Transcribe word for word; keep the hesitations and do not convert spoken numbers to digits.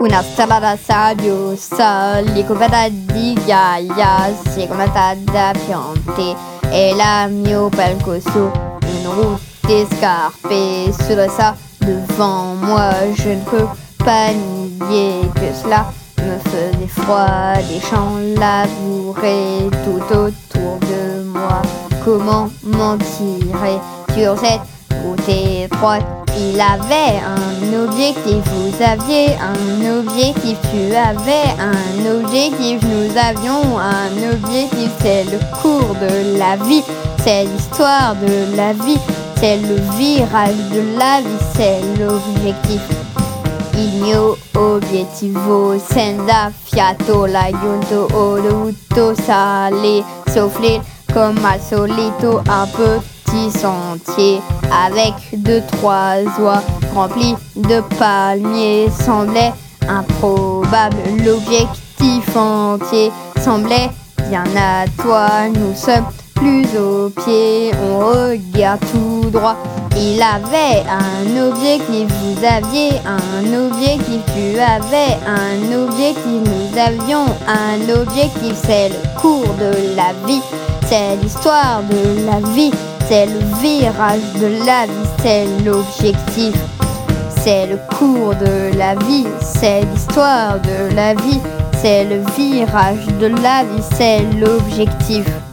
Una strada sabbiosa, lì coperta di ghiaia, segmentata da piante. E la mio percorso, une route des scarpes sur ça devant moi. Je ne peux pas nier que cela me faisait froid. Des champs labourés tout autour de moi. Comment m'en tirer sur cette route étroite? Il avait un objectif, vous aviez un objectif, tu avais un objectif, nous avions un objectif. C'est le cours de la vie, c'est l'histoire de la vie, c'est le virage de la vie, c'est l'objectif. Il mio obiettivo senza fiato, l'aiuto ho dovuto salire, souffler comme al solito, un petit sentier avec deux, trois oies remplis de palmiers. Semblait improbable, l'objectif entier semblait bien à toi. Nous sommes plus au pied, on regarde tout droit. Il avait un objectif, vous aviez un objectif, tu avais un objectif, nous avions un objectif. C'est le cours de la vie, c'est l'histoire de la vie, c'est le virage de la vie, c'est l'objectif. C'est le cours de la vie, c'est l'histoire de la vie, c'est le virage de la vie, c'est l'objectif.